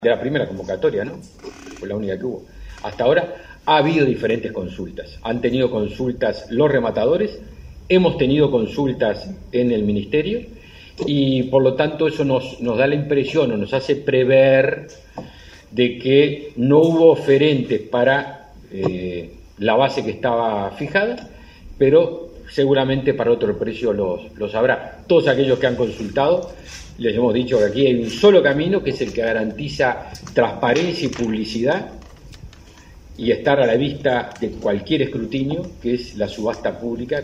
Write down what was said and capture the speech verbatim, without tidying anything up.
de la primera convocatoria, ¿no? Fue la única que hubo. Hasta ahora ha habido diferentes consultas. Han tenido consultas los rematadores, hemos tenido consultas en el Ministerio y por lo tanto eso nos, nos da la impresión o nos hace prever de que no hubo oferentes para eh, la base que estaba fijada, pero seguramente para otro precio los, los habrá. Todos aquellos que han consultado, les hemos dicho que aquí hay un solo camino, que es el que garantiza transparencia y publicidad y estar a la vista de cualquier escrutinio, que es la subasta pública.